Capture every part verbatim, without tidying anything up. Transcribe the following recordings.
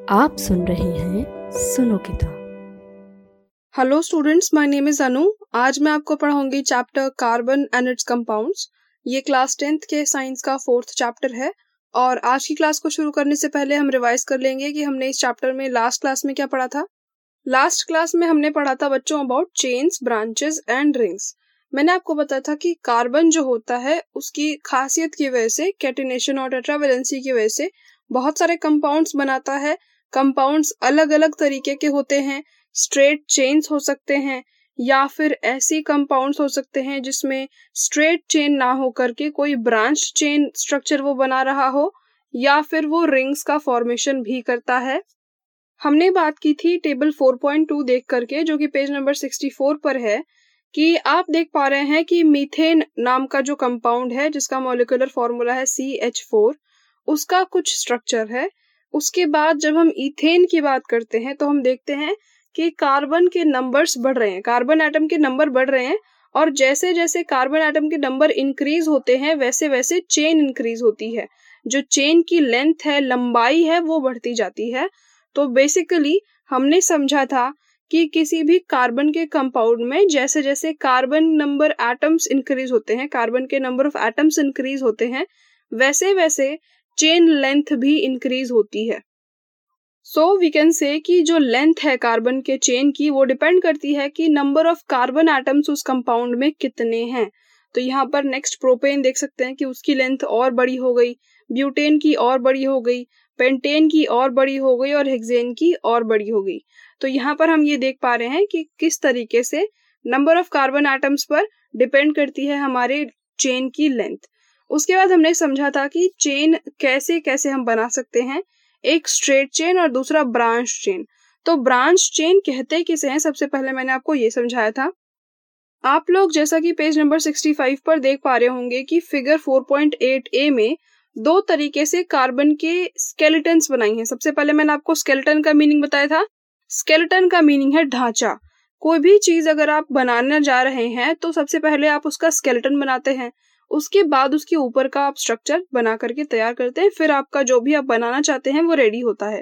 आप सुन रहे हैं सुनो किताब। Hello students, my name is Anu. आज मैं आपको पढ़ाऊंगी chapter carbon and its compounds. ये क्लास टेंथ के साइंस का फोर्थ चैप्टर है और आज की क्लास को शुरू करने से पहले हम रिवाइज कर लेंगे कि हमने इस चैप्टर में लास्ट क्लास में क्या पढ़ा था। लास्ट क्लास में हमने पढ़ा था बच्चों about chains, branches and rings. मैंने आपको बताया था कि कार्बन जो होता है उसकी खासियत की वजह से, कैटिनेशन और टेट्रावैलेंसी की वजह से बहुत सारे कंपाउंड्स बनाता है। कंपाउंड्स अलग अलग तरीके के होते हैं। स्ट्रेट चेन्स हो सकते हैं या फिर ऐसी कंपाउंड्स हो सकते हैं जिसमें स्ट्रेट चेन ना हो करके कोई ब्रांच चेन स्ट्रक्चर वो बना रहा हो, या फिर वो रिंग्स का फॉर्मेशन भी करता है। हमने बात की थी टेबल फोर पॉइंट टू देख करके, जो कि पेज नंबर सिक्सटी फोर पर है, कि आप देख पा रहे हैं कि मीथेन नाम का जो कंपाउंड है जिसका मॉलिक्यूलर फॉर्मूला है सी एच फोर, उसका कुछ स्ट्रक्चर है। उसके बाद जब हम इथेन की बात करते हैं तो हम देखते हैं कि कार्बन के नंबर्स बढ़ रहे हैं, कार्बन एटम के नंबर बढ़ रहे हैं, और जैसे जैसे कार्बन एटम के नंबर इंक्रीज होते हैं वैसे वैसे चेन इंक्रीज होती है। जो चेन की लेंथ है, लंबाई है, वो बढ़ती जाती है। तो बेसिकली हमने समझा था कि किसी भी कार्बन के कंपाउंड में जैसे जैसे कार्बन नंबर एटम्स इंक्रीज होते हैं, कार्बन के नंबर ऑफ एटम्स इंक्रीज होते हैं, वैसे वैसे चेन लेंथ भी इंक्रीज होती है। सो वी कैन से कि जो लेंथ है कार्बन के चेन की वो डिपेंड करती है कि नंबर ऑफ कार्बन एटम्स उस कंपाउंड में कितने हैं। तो यहाँ पर नेक्स्ट प्रोपेन देख सकते हैं कि उसकी लेंथ और बड़ी हो गई, ब्यूटेन की और बड़ी हो गई, पेंटेन की और बड़ी हो गई और हेक्सेन की और बड़ी हो गई। तो यहाँ पर हम ये देख पा रहे हैं कि किस तरीके से नंबर ऑफ कार्बन एटम्स पर डिपेंड करती है हमारे चेन की लेंथ। उसके बाद हमने समझा था कि चेन कैसे कैसे हम बना सकते हैं, एक स्ट्रेट चेन और दूसरा ब्रांच चेन। तो ब्रांच चेन कहते किसे हैं, सबसे पहले मैंने आपको ये समझाया था। आप लोग जैसा कि पेज नंबर सिक्सटी फाइव पर देख पा रहे होंगे कि figure four point eight A में दो तरीके से कार्बन के स्केलेटन्स बनाई हैं। सबसे पहले मैंने आपको स्केलेटन का मीनिंग बताया था। स्केलेटन का मीनिंग है ढांचा। कोई भी चीज अगर आप बनाने जा रहे हैं तो सबसे पहले आप उसका स्केलेटन बनाते हैं, उसके बाद उसके ऊपर का आप स्ट्रक्चर बना करके तैयार करते हैं, फिर आपका जो भी आप बनाना चाहते हैं वो रेडी होता है।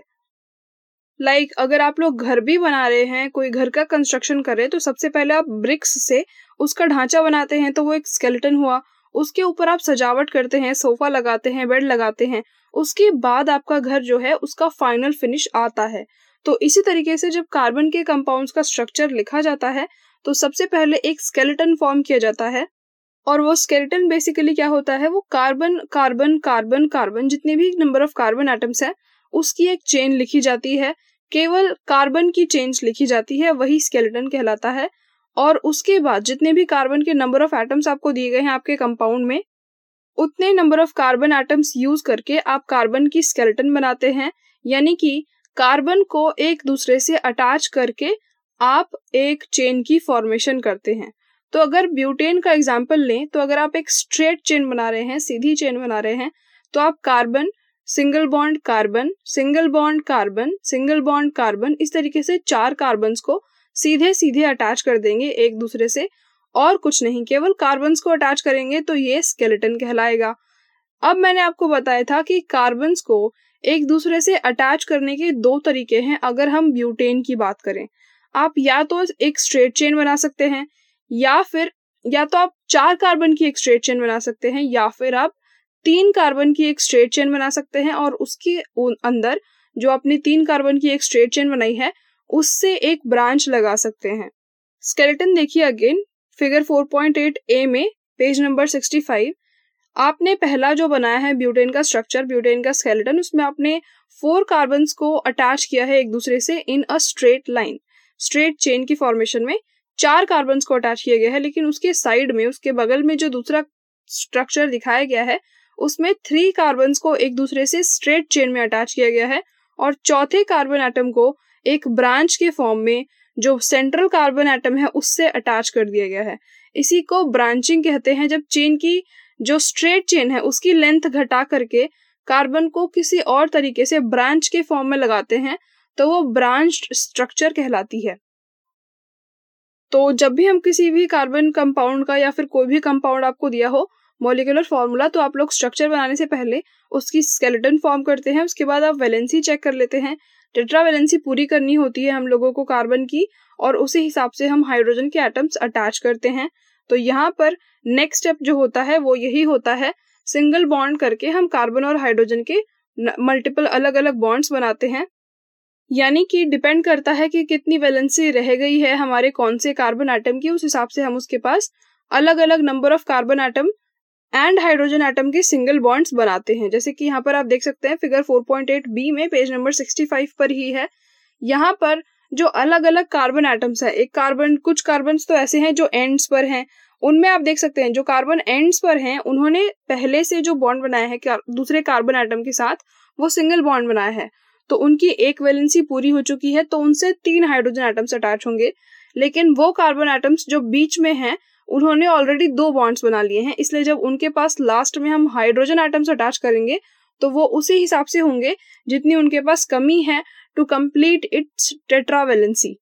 लाइक like, अगर आप लोग घर भी बना रहे हैं, कोई घर का कंस्ट्रक्शन कर रहे हैं, तो सबसे पहले आप ब्रिक्स से उसका ढांचा बनाते हैं, तो वो एक स्केलेटन हुआ। उसके ऊपर आप सजावट करते हैं, सोफा लगाते हैं, बेड लगाते हैं, उसके बाद आपका घर जो है उसका फाइनल फिनिश आता है। तो इसी तरीके से जब कार्बन के कंपाउंड्स का स्ट्रक्चर लिखा जाता है तो सबसे पहले एक स्केलेटन फॉर्म किया जाता है, और वो स्केलेटन बेसिकली क्या होता है, वो कार्बन कार्बन कार्बन कार्बन जितने भी नंबर ऑफ कार्बन एटम्स है उसकी एक चेन लिखी जाती है। केवल कार्बन की चेन्स लिखी जाती है, वही स्केलेटन कहलाता है। और उसके बाद जितने भी कार्बन के नंबर ऑफ एटम्स आपको दिए गए हैं आपके कंपाउंड में, उतने number of carbon atoms use करके आप कार्बन की स्केलेटन बनाते हैं। यानी कि कार्बन को एक दूसरे से अटैच करके आप एक चेन की फॉर्मेशन करते हैं। तो अगर ब्यूटेन का एग्जाम्पल लें तो अगर आप एक स्ट्रेट चेन बना रहे हैं, सीधी चेन बना रहे हैं, तो आप carbon, single bond carbon, single bond carbon, single bond carbon, इस तरीके से चार कार्बन्स को सीधे सीधे अटैच कर देंगे एक दूसरे से, और कुछ नहीं, केवल कार्बन्स को अटैच करेंगे, तो ये स्केलेटन कहलाएगा। अब मैंने आपको बताया था कि कार्बन्स को एक दूसरे से अटैच करने के दो तरीके हैं। अगर हम ब्यूटेन की बात करें, आप या तो एक स्ट्रेट चेन बना सकते हैं, या फिर या तो आप चार कार्बन की एक स्ट्रेट चेन बना सकते हैं, या फिर आप तीन कार्बन की एक स्ट्रेट चेन बना सकते हैं, और उसके अंदर जो आपने तीन कार्बन की एक स्ट्रेट चेन बनाई है उससे एक ब्रांच लगा सकते हैं। स्केलेटन देखिए again figure four point eight A में पेज नंबर सिक्सटी फाइव। आपने पहला जो बनाया है ब्यूटेन का स्ट्रक्चर, ब्यूटेन का स्केलेटन, उसमें आपने फोर कार्बन्स को अटैच किया है एक दूसरे से in a straight line. Straight chain की फॉर्मेशन में चार कार्बन्स को अटैच किया गया है, लेकिन उसके साइड में, उसके बगल में जो दूसरा स्ट्रक्चर दिखाया गया है उसमें थ्री कार्बन्स को एक दूसरे से स्ट्रेट चेन में अटैच किया गया है, और चौथे कार्बन एटम को एक ब्रांच के फॉर्म में जो सेंट्रल कार्बन एटम है उससे अटैच कर दिया गया है। इसी को ब्रांचिंग कहते हैं, जब चेन की जो स्ट्रेट चेन है उसकी लेंथ घटा करके कार्बन को किसी और तरीके से ब्रांच के फॉर्म में लगाते हैं, तो वो ब्रांच स्ट्रक्चर कहलाती है। तो जब भी हम किसी भी कार्बन कंपाउंड का या फिर कोई भी कंपाउंड आपको दिया हो मॉलिक्यूलर फॉर्मूला, तो आप लोग स्ट्रक्चर बनाने से पहले उसकी स्केलेटन फॉर्म करते हैं, उसके बाद आप वैलेंसी चेक कर लेते हैं। टेट्रावैलेंसी पूरी करनी होती है हम लोगों को कार्बन की, और उसी हिसाब से हम हाइड्रोजन के एटम्स अटैच करते हैं। तो यहाँ पर नेक्स्ट स्टेप जो होता है वो यही होता है, सिंगल बॉन्ड करके हम कार्बन और हाइड्रोजन के मल्टीपल अलग अलग बॉन्ड्स बनाते हैं। यानी कि डिपेंड करता है कि कितनी वैलेंसी रह गई है हमारे कौन से कार्बन एटम की, उस हिसाब से हम उसके पास अलग अलग number of carbon atom and hydrogen atom के सिंगल बॉन्ड्स बनाते हैं। जैसे कि यहाँ पर आप देख सकते हैं figure four point eight B में पेज नंबर सिक्सटी फाइव पर ही है। यहाँ पर जो अलग अलग कार्बन एटम्स है, एक कार्बन कुछ कार्बन तो ऐसे हैं जो एंड्स पर हैं, उनमें आप देख सकते हैं जो कार्बन एंड्स पर हैं उन्होंने पहले से जो बॉन्ड बनाया है दूसरे कार्बन एटम के साथ वो सिंगल बॉन्ड बनाया है, तो उनकी एक वैलेंसी पूरी हो चुकी है, तो उनसे तीन हाइड्रोजन एटम्स अटैच होंगे। लेकिन वो कार्बन एटम्स जो बीच में हैं उन्होंने ऑलरेडी दो बॉन्ड्स बना लिए हैं, इसलिए जब उनके पास लास्ट में हम हाइड्रोजन एटम्स अटैच करेंगे तो वो उसी हिसाब से होंगे जितनी उनके पास कमी है टू कंप्लीट इट्स टेट्रावैलेंसी।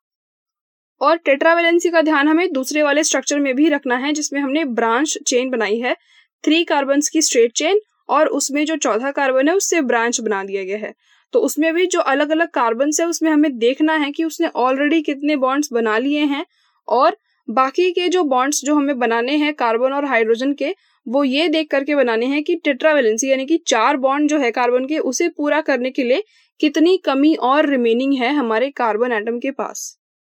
और टेट्रावैलेंसी का ध्यान हमें दूसरे वाले स्ट्रक्चर में भी रखना है जिसमें हमने ब्रांच चेन बनाई है, थ्री कार्बन की स्ट्रेट चेन, और उसमें जो चौथा कार्बन है उससे ब्रांच बना दिया गया है। तो उसमें भी जो अलग अलग कार्बन है उसमें हमें देखना है कि उसने ऑलरेडी कितने बॉन्ड्स बना लिए हैं, और बाकी के जो बॉन्ड्स जो हमें बनाने हैं कार्बन और हाइड्रोजन के, वो ये देख करके बनाने हैं कि टेट्रावैलेंसी यानी कि चार बॉन्ड जो है कार्बन के उसे पूरा करने के लिए कितनी कमी और रिमेनिंग है हमारे कार्बन एटम के पास।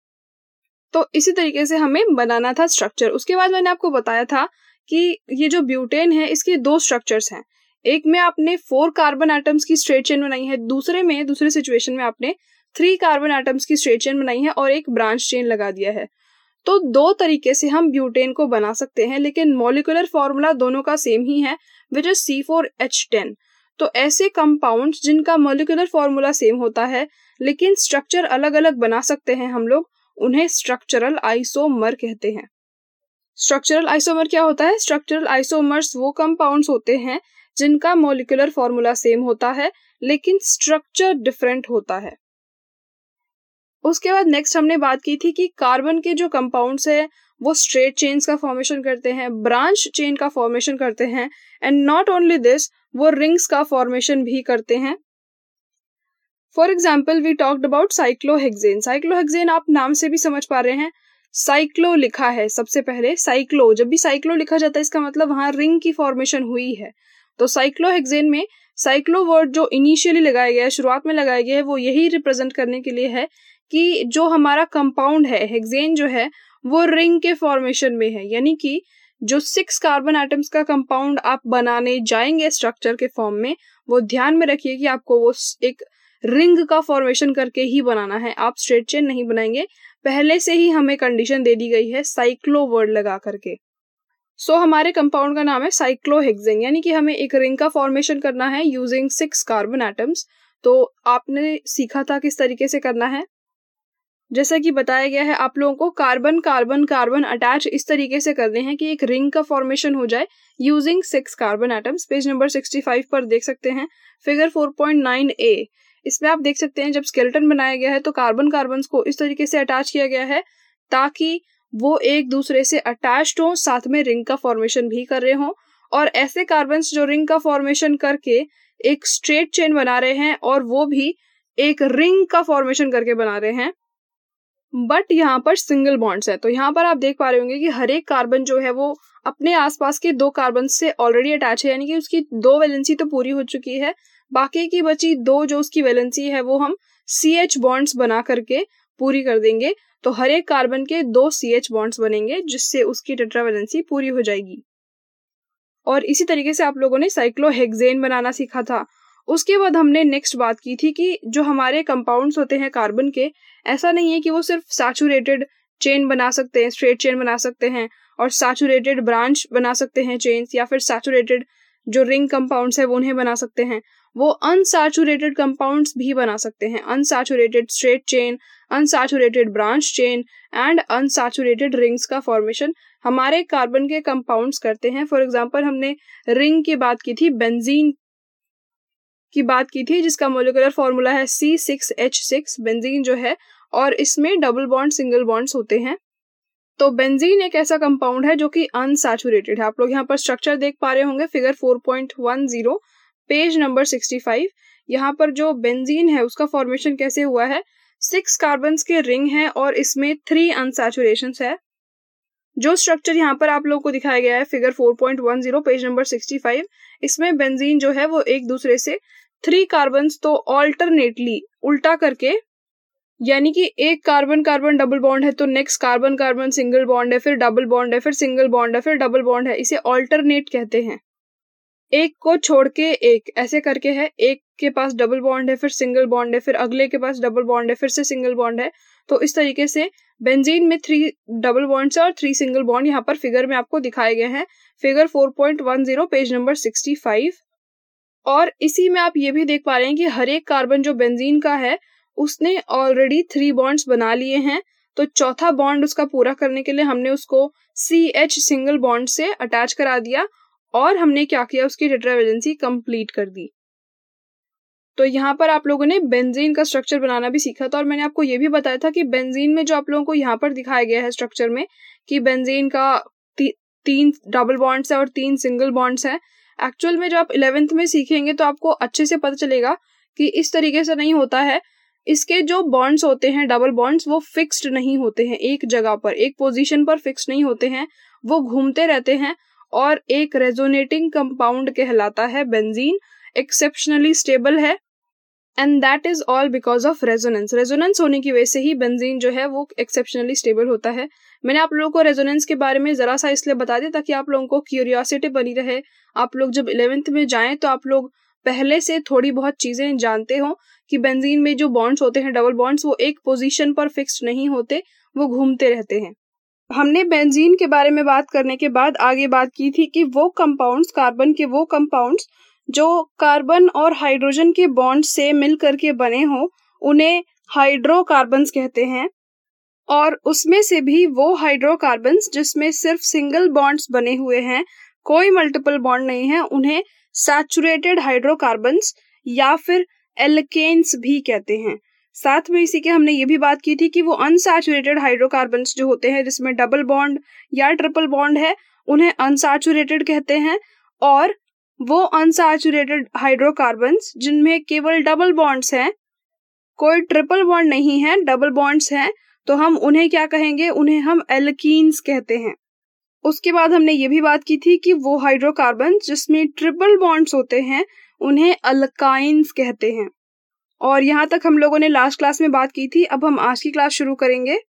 तो इसी तरीके से हमें बनाना था स्ट्रक्चर। उसके बाद मैंने आपको बताया था कि ये जो ब्यूटेन है इसके दो स्ट्रक्चर्स हैं, एक में आपने फोर कार्बन एटम्स की स्ट्रेट चेन बनाई है, दूसरे में दूसरे सिचुएशन में आपने थ्री कार्बन एटम्स की स्ट्रेट चेन बनाई है और एक ब्रांच चेन लगा दिया है। तो दो तरीके से हम ब्यूटेन को बना सकते हैं, लेकिन मॉलिक्यूलर फॉर्मूला दोनों का सेम ही है, which is C four H ten. तो ऐसे कंपाउंड्स जिनका मॉलिक्यूलर फॉर्मूला सेम होता है लेकिन स्ट्रक्चर अलग अलग बना सकते हैं हम लोग, उन्हें स्ट्रक्चरल आइसोमर कहते हैं। स्ट्रक्चरल आइसोमर क्या होता है? स्ट्रक्चरल आइसोमर्स वो कंपाउंड्स होते हैं जिनका मॉलिक्यूलर फॉर्मूला सेम होता है लेकिन स्ट्रक्चर डिफरेंट होता है। उसके बाद नेक्स्ट हमने बात की थी कि कार्बन के जो कंपाउंड्स है वो स्ट्रेट चेन्स का फॉर्मेशन करते हैं, ब्रांच चेन का फॉर्मेशन करते हैं, एंड नॉट ओनली दिस, वो रिंग्स का फॉर्मेशन भी करते हैं। For example we talked about cyclohexane. Cyclohexane आप नाम से भी समझ पा रहे हैं, साइक्लो लिखा है सबसे पहले, साइक्लो, जब भी साइक्लो लिखा जाता है इसका मतलब वहां रिंग की फॉर्मेशन हुई है। तो साइक्लोहेक्सेन में साइक्लो वर्ड जो इनिशियली लगाया गया है, शुरुआत में लगाया गया है, वो यही रिप्रेजेंट करने के लिए है कि जो हमारा कंपाउंड है हेक्सेन जो है वो रिंग के फॉर्मेशन में है, यानी कि जो सिक्स कार्बन एटम्स का कंपाउंड आप बनाने जाएंगे स्ट्रक्चर के फॉर्म में, वो ध्यान में रखिए कि आपको वो एक रिंग का फॉर्मेशन करके ही बनाना है, आप स्ट्रेट चेन नहीं बनाएंगे। पहले से ही हमें कंडीशन दे दी गई है साइक्लो वर्ड लगा करके। सो so, हमारे कंपाउंड का नाम है साइक्लोहेक्सेन, यानी कि हमें एक रिंग का फॉर्मेशन करना है यूजिंग सिक्स कार्बन एटम्स। तो आपने सीखा था किस तरीके से करना है, जैसा कि बताया गया है आप लोगों को कार्बन कार्बन कार्बन अटैच इस तरीके से करने हैं कि एक रिंग का फॉर्मेशन हो जाए using six carbon atoms. Page number sixty five पर देख सकते हैं figure four point nine A. इसमें आप देख सकते हैं जब स्केलेटन बनाया गया है तो कार्बन कार्बन को इस तरीके से अटैच किया गया है ताकि वो एक दूसरे से अटैच्ड हो, साथ में रिंग का फॉर्मेशन भी कर रहे हो। और ऐसे कार्बन जो रिंग का फॉर्मेशन करके एक स्ट्रेट चेन बना रहे हैं और वो भी एक रिंग का फॉर्मेशन करके बना रहे हैं, बट यहाँ पर सिंगल बॉन्ड्स है। तो यहाँ पर आप देख पा रहे होंगे कि हर एक कार्बन जो है वो अपने आसपास के दो कार्बन से ऑलरेडी अटैच है, यानी कि उसकी दो वैलेंसी तो पूरी हो चुकी है, बाकी की बची दो जो उसकी वैलेंसी है वो हम सी एच बॉन्ड्स बना करके पूरी कर देंगे। तो हर एक कार्बन के दो सी एच बॉन्ड्स बनेंगे जिससे उसकी टेट्रावैलेंसी पूरी हो जाएगी। और इसी तरीके से आप लोगों ने साइक्लोहेक्सेन बनाना सीखा था। उसके बाद हमने नेक्स्ट बात की थी कि जो हमारे कंपाउंड्स होते हैं कार्बन के, ऐसा नहीं है कि वो सिर्फ सैचुरेटेड चेन बना सकते हैं, स्ट्रेट चेन बना सकते हैं और सैचुरेटेड ब्रांच बना सकते हैं चेन्स, या फिर सैचुरेटेड जो रिंग कंपाउंड्स है वो उन्हें बना सकते हैं, वो अनसैचुरेटेड कंपाउंड्स भी बना सकते हैं, unsaturated straight chain, unsaturated branch chain and unsaturated rings का फॉर्मेशन हमारे कार्बन के कंपाउंड्स करते हैं। फॉर एग्जांपल हमने रिंग की बात की थी, बेंजीन की बात की थी जिसका मोलिकुलर फॉर्मूला है C six H six, benzene जो है, और इसमें डबल बॉन्ड सिंगल बॉन्ड्स होते हैं। तो बेंजीन एक ऐसा कंपाउंड है जो कि अनसैचुरेटेड है। आप लोग यहाँ पर स्ट्रक्चर देख पा रहे होंगे figure four point one zero page number sixty five. यहाँ पर जो बेंजीन है उसका फॉर्मेशन कैसे हुआ है, सिक्स कार्बन्स के रिंग है और इसमें थ्री अनसैचुरेशंस है। जो स्ट्रक्चर यहाँ पर आप लोगों को दिखाया गया है figure four point one zero page number sixty five, इसमें बेंजीन जो है वो एक दूसरे से थ्री कार्बन्स तो ऑल्टरनेटली उल्टा करके, यानी कि एक कार्बन कार्बन डबल बॉन्ड है तो next carbon carbon single bond है, फिर डबल बॉन्ड है, फिर सिंगल बॉन्ड है, फिर डबल बॉन्ड है, इसे ऑल्टरनेट कहते हैं। एक को छोड़ के एक ऐसे करके है, एक के पास डबल बॉन्ड है, फिर सिंगल बॉन्ड है, फिर अगले के पास डबल बॉन्ड है, फिर से सिंगल बॉन्ड है। तो इस तरीके से बेंजीन में थ्री डबल बॉन्ड्स और थ्री सिंगल बॉन्ड यहाँ पर फिगर में आपको दिखाए गए हैं, figure four point one zero page number sixty five. और इसी में आप ये भी देख पा रहे हैं कि हर एक कार्बन जो बेंजीन का है उसने ऑलरेडी थ्री बॉन्ड्स बना लिए हैं, तो चौथा बॉन्ड उसका पूरा करने के लिए हमने उसको सी एच सिंगल बॉन्ड से अटैच करा दिया और हमने क्या किया, उसकी टेट्रावैलेंसी कंप्लीट कर दी। तो यहाँ पर आप लोगों ने बेंजीन का स्ट्रक्चर बनाना भी सीखा था और मैंने आपको ये भी बताया था कि बेंजीन में जो आप लोगों को यहाँ पर दिखाया गया है स्ट्रक्चर में कि बेंजीन का ती, तीन डबल बॉन्ड्स है और तीन सिंगल बॉन्ड्स है। एक्चुअल में जब आप इलेवेंथ में सीखेंगे तो आपको अच्छे से पता चलेगा कि इस तरीके से नहीं होता है। इसके जो बॉन्ड्स होते हैं डबल बॉन्ड्स वो फिक्स्ड नहीं होते हैं, एक जगह पर एक पोजीशन पर फिक्स नहीं होते हैं, वो घूमते रहते हैं और एक रेजोनेटिंग कंपाउंड कहलाता है बेंजीन, एक्सेप्शनली स्टेबल है and that is all because of resonance. Resonance होने की वजह से ही बेंजीन जो है वो एक्सेप्शनली स्टेबल होता है। मैंने आप लोगों को रेजोनेंस के बारे में जरा सा इसलिए बता दिया ताकि आप लोगों को क्यूरियोसिटी बनी रहे, आप लोग जब इलेवेंथ में जाएं तो आप लोग पहले से थोड़ी बहुत चीजें जानते हो कि बेंजीन में जो बॉन्ड्स होते हैं डबल बॉन्ड्स वो एक पोजीशन पर फिक्स्ड नहीं होते, वो घूमते रहते हैं। हमने बेंजीन के बारे में बात करने के बाद आगे बात की थी कि वो कंपाउंड्स, कार्बन के वो कंपाउंड्स जो कार्बन और हाइड्रोजन के बॉन्ड से मिल करके बने हो उन्हें हाइड्रोकार्बन्स कहते हैं, और उसमें से भी वो हाइड्रोकार्बन्स जिसमें सिर्फ सिंगल बॉन्ड्स बने हुए हैं, कोई मल्टीपल बॉन्ड नहीं है, उन्हें सैचुरेटेड हाइड्रोकार्बन्स या फिर एल्केन्स भी कहते हैं। साथ में इसी के हमने ये भी बात की थी कि वो अनसैचुरेटेड हाइड्रोकार्बन्स जो होते हैं जिसमें डबल बॉन्ड या ट्रिपल बॉन्ड है उन्हें अनसैचुरेटेड कहते हैं, और वो अनसैचुरेटेड हाइड्रोकार्बन्स जिनमें केवल डबल बॉन्ड्स हैं, कोई ट्रिपल बॉन्ड नहीं है, डबल बॉन्ड्स हैं, तो हम उन्हें क्या कहेंगे, उन्हें हम एल्कीन्स कहते हैं। उसके बाद हमने ये भी बात की थी कि वो हाइड्रोकार्बन्स जिसमें ट्रिपल बॉन्ड्स होते हैं उन्हें अल्काइंस कहते हैं। और यहाँ तक हम लोगों ने लास्ट क्लास में बात की थी। अब हम आज की क्लास शुरू करेंगे।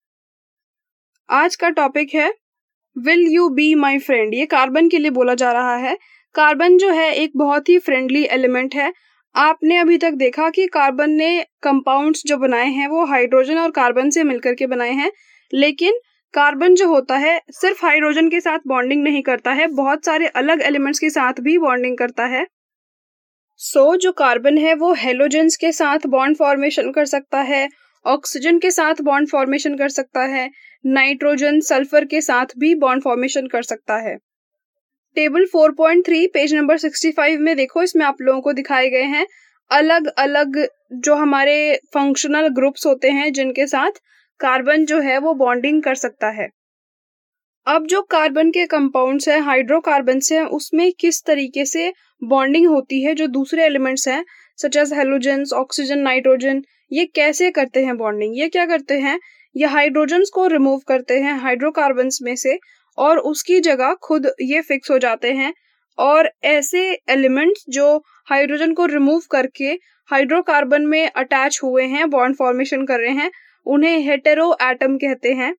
आज का टॉपिक है will you be my friend. ये कार्बन के लिए बोला जा रहा है। कार्बन जो है एक बहुत ही फ्रेंडली एलिमेंट है। आपने अभी तक देखा कि कार्बन ने कंपाउंड्स जो बनाए हैं वो हाइड्रोजन और कार्बन से मिलकर के बनाए हैं, लेकिन कार्बन जो होता है सिर्फ हाइड्रोजन के साथ बॉन्डिंग नहीं करता है, बहुत सारे अलग एलिमेंट्स के साथ भी बॉन्डिंग करता है। सो so, जो कार्बन है वो हेलोजेंस के साथ बॉन्ड फॉर्मेशन कर सकता है, ऑक्सीजन के साथ बॉन्ड फॉर्मेशन कर सकता है, नाइट्रोजन सल्फर के साथ भी बॉन्ड फॉर्मेशन कर सकता है। Table four point three page number sixty five में देखो, इसमें आप लोगों को दिखाए गए हैं अलग अलग जो हमारे फंक्शनल ग्रुप्स होते हैं जिनके साथ कार्बन जो है वो बॉन्डिंग कर सकता है। अब जो कार्बन के कंपाउंड्स हैं, हाइड्रोकार्बन्स हैं, उसमें किस तरीके से बॉन्डिंग होती है जो दूसरे एलिमेंट्स हैं such as halogens, oxygen, nitrogen, ये कैसे करते हैं बॉन्डिंग। ये क्या करते हैं, ये हाइड्रोजन्स को रिमूव करते हैं हाइड्रोकार्बन्स में से और उसकी जगह खुद ये फिक्स हो जाते हैं, और ऐसे एलिमेंट्स जो हाइड्रोजन को रिमूव करके हाइड्रोकार्बन में अटैच हुए हैं, बॉन्ड फॉर्मेशन कर रहे हैं, उन्हें हेटेरो एटम कहते हैं।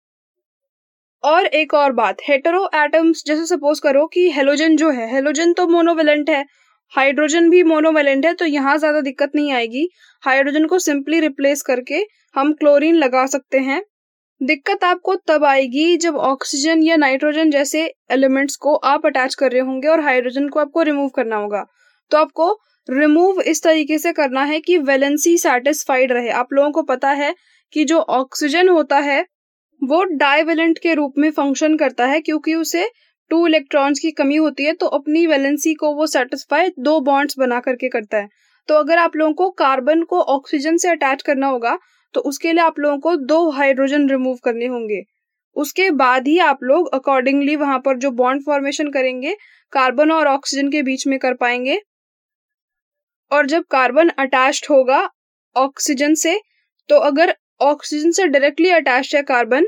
और एक और बात, हेटेरो एटम्स जैसे सपोज करो कि हेलोजन जो है, हेलोजन तो मोनोवेलेंट है, हाइड्रोजन भी मोनोवेलेंट है, तो यहाँ ज्यादा दिक्कत नहीं आएगी। हाइड्रोजन को सिंपली रिप्लेस करके हम क्लोरीन लगा सकते हैं। दिक्कत आपको तब आएगी जब ऑक्सीजन या नाइट्रोजन जैसे एलिमेंट्स को आप अटैच कर रहे होंगे और हाइड्रोजन को आपको रिमूव करना होगा। तो आपको रिमूव इस तरीके से करना है कि वैलेंसी सैटिस्फाइड रहे। आप लोगों को पता है कि जो ऑक्सीजन होता है वो डाइवेलेंट के रूप में फंक्शन करता है क्योंकि उसे टू इलेक्ट्रॉन्स की कमी होती है, तो अपनी वैलेंसी को वो सेटिस्फाई दो बॉन्ड्स बना करके करता है। तो अगर आप लोगों को कार्बन को ऑक्सीजन से अटैच करना होगा तो उसके लिए आप लोगों को दो हाइड्रोजन रिमूव करने होंगे। उसके बाद ही आप लोग अकॉर्डिंगली वहां पर जो बॉन्ड फॉर्मेशन करेंगे कार्बन और ऑक्सीजन के बीच में कर पाएंगे। और जब कार्बन अटैच्ड होगा ऑक्सीजन से, तो अगर ऑक्सीजन से डायरेक्टली अटैच्ड है कार्बन,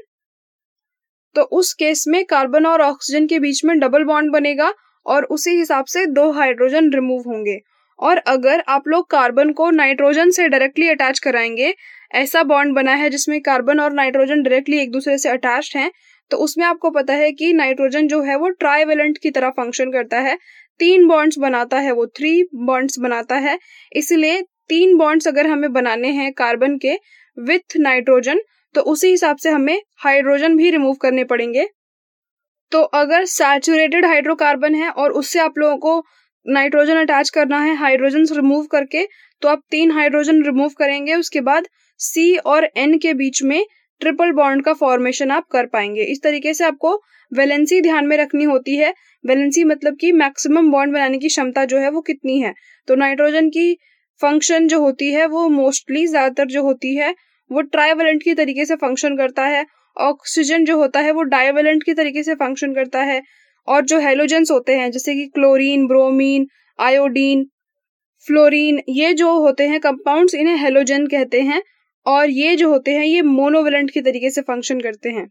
तो उस केस में कार्बन और ऑक्सीजन के बीच में डबल बॉन्ड बनेगा और उसी हिसाब से दो हाइड्रोजन रिमूव होंगे। और अगर आप लोग कार्बन को नाइट्रोजन से डायरेक्टली अटैच कराएंगे, ऐसा बॉन्ड बना है जिसमें कार्बन और नाइट्रोजन डायरेक्टली एक दूसरे से अटैच्ड हैं, तो उसमें आपको पता है कि नाइट्रोजन जो है वो ट्राइवेलेंट की तरह फंक्शन करता है, तीन बॉन्ड्स बनाता है, वो थ्री बॉन्ड्स बनाता है। इसलिए तीन बॉन्ड्स अगर हमें बनाने हैं कार्बन के विथ नाइट्रोजन, तो उसी हिसाब से हमें हाइड्रोजन भी रिमूव करने पड़ेंगे। तो अगर सैचुरेटेड हाइड्रोकार्बन है और उससे आप लोगों को नाइट्रोजन अटैच करना है हाइड्रोजन रिमूव करके, तो आप तीन हाइड्रोजन रिमूव करेंगे, उसके बाद सी और एन के बीच में ट्रिपल बॉन्ड का फॉर्मेशन आप कर पाएंगे। इस तरीके से आपको वैलेंसी ध्यान में रखनी होती है। वैलेंसी मतलब कि मैक्सिमम बॉन्ड बनाने की क्षमता जो है वो कितनी है। तो नाइट्रोजन की फंक्शन जो होती है वो मोस्टली ज्यादातर जो होती है वो ट्राइवेलेंट की तरीके से फंक्शन करता है। ऑक्सीजन जो होता है वो डाइवेलेंट की तरीके से फंक्शन करता है। और जो हेलोजेंस होते हैं जैसे कि क्लोरीन, ब्रोमीन, आयोडीन, फ्लोरीन, ये जो होते हैं कंपाउंड्स, इन्हें हेलोजन कहते हैं। और ये जो होते हैं ये मोनोवेलेंट की तरीके से फंक्शन करते हैं।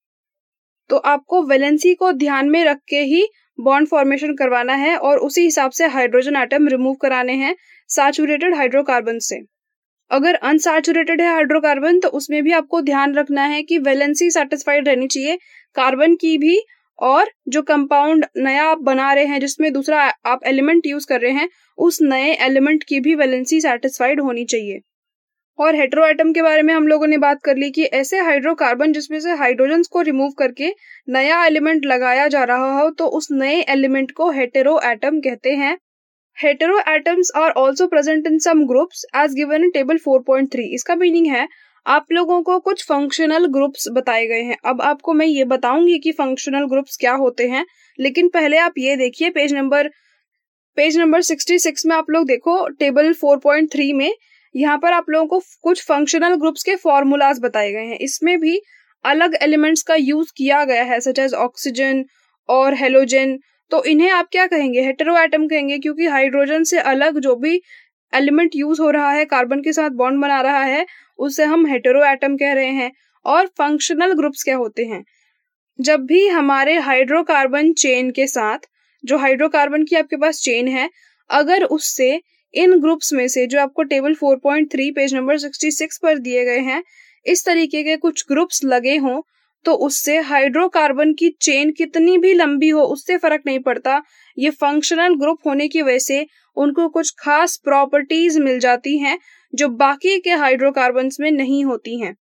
तो आपको वैलेंसी को ध्यान में रख के ही बॉन्ड फॉर्मेशन करवाना है और उसी हिसाब से हाइड्रोजन एटम रिमूव कराने हैं सैचुरेटेड हाइड्रोकार्बन से। अगर अनसैचुरेटेड है हाइड्रोकार्बन, तो उसमें भी आपको ध्यान रखना है कि वैलेंसी सेटिस्फाइड रहनी चाहिए कार्बन की भी, और जो कंपाउंड नया आप बना रहे हैं जिसमें दूसरा आप एलिमेंट यूज कर रहे हैं, उस नए एलिमेंट की भी वैलेंसी सेटिस्फाइड होनी चाहिए। और हेटेरो एटम के बारे में हम लोगों ने बात कर ली कि ऐसे हाइड्रोकार्बन जिसमें से हाइड्रोजन को रिमूव करके नया एलिमेंट लगाया जा रहा हो, तो उस नए एलिमेंट को हेटेरो एटम कहते हैं। Hetero atoms are also present in some groups as given in table four point three. इसका मीनिंग है आप लोगों को कुछ फंक्शनल ग्रुप्स बताए गए हैं। अब आपको मैं ये बताऊंगी कि फंक्शनल ग्रुप्स क्या होते हैं, लेकिन पहले आप ये देखिए page number page number sixty six में आप लोग देखो टेबल फोर पॉइंट थ्री में, यहाँ पर आप लोगों को कुछ फंक्शनल ग्रुप्स के फॉर्मूलाज बताए गए हैं। इसमें भी अलग एलिमेंट्स का यूज किया गया है सच एज ऑक्सीजन और हेलोजन। तो इन्हें आप क्या कहेंगे? हेटेरो एटम कहेंगे, क्योंकि हाइड्रोजन से अलग जो भी एलिमेंट यूज हो रहा है, कार्बन के साथ बॉन्ड बना रहा है, उसे हम हेटेरो एटम कह रहे हैं। और फंक्शनल ग्रुप्स क्या होते हैं? जब भी हमारे हाइड्रोकार्बन चेन के साथ, जो हाइड्रोकार्बन की आपके पास चेन है, अगर उससे इन ग्रुप्स में से जो आपको table four point three page number sixty six पर दिए गए हैं, इस तरीके के कुछ ग्रुप्स लगे हों, तो उससे हाइड्रोकार्बन की चेन कितनी भी लंबी हो उससे फर्क नहीं पड़ता। ये फंक्शनल ग्रुप होने की वजह से उनको कुछ खास प्रॉपर्टीज मिल जाती हैं जो बाकी के हाइड्रोकार्बन्स में नहीं होती हैं।